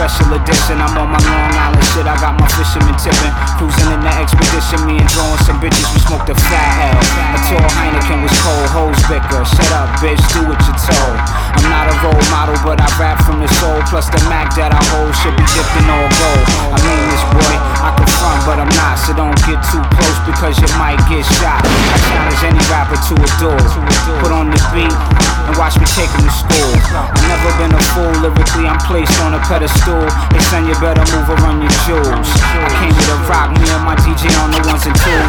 special edition. I'm on my Long Island shit, I got my fisherman tipping. Cruising in the expedition, me and drawing some bitches, we smoked a fat L. A tall Heineken was cold, hoes bicker. Shut up, bitch, do what you're told. I'm not a role model, but I rap from the soul. Plus the Mac that I hold should be dipped in all gold. I mean this, boy, I can front, but I'm not. So don't get too close because you might get shot. I challenge any rapper to a duel. Put on the beat and watch me take him to school. I've never been a fool, lyrically I'm placed on a pedestal. They son, you better move or run your jewels. I came here to rock, me and my DJ on the ones and twos.